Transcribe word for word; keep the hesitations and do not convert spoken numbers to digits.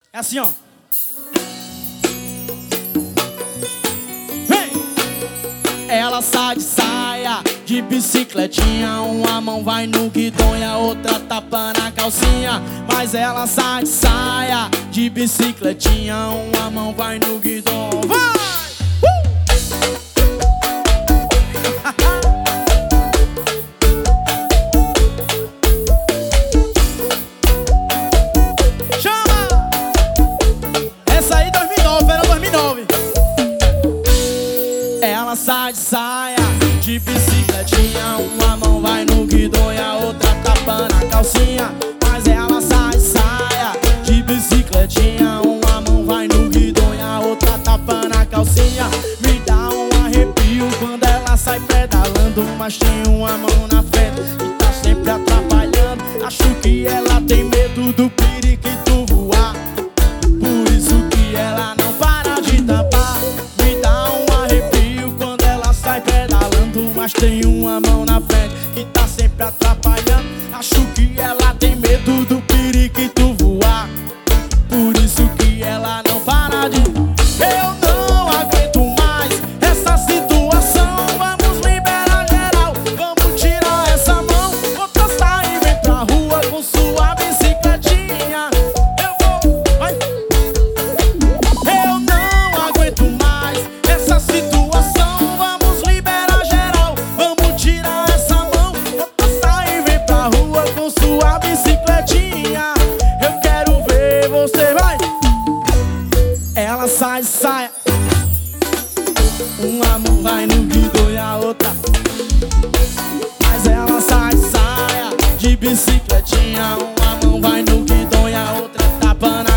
É assim, ó. Vem! Ela sai de saia, de bicicletinha. Uma mão vai no guidão e a outra tapa na calcinha. Mas ela sai de saia, de bicicletinha. Uma mão vai no guidão. Vai! Ela sai de saia, de bicicletinha. Uma mão vai no guidão e a outra tapa na calcinha. Mas ela sai de saia, de bicicletinha. Uma mão vai no guidão e a outra tapa na calcinha. Me dá um arrepio quando ela sai pedalando. Mas tem uma mão na frente e tá sempre atrapalhando. Acho que ela tem medo do periquito voar. Por isso que ela não para de tampar. Mas tem uma mão na frente que tá sempre atrapalhando. Acho que ela tem medo do periquito voar. Por isso que ela não para de... Eu não aguento mais essa situação. Vamos liberar geral, vamos tirar essa mão. Outra sai e vem pra rua com sua bicicletinha. Eu vou... Vai. Eu não aguento mais essa situação. Sua bicicletinha, eu quero ver você, vai! Ela sai de saia, uma mão vai no guidão e a outra. Mas ela sai de saia, de bicicletinha. Uma mão vai no guidão e a outra tapa na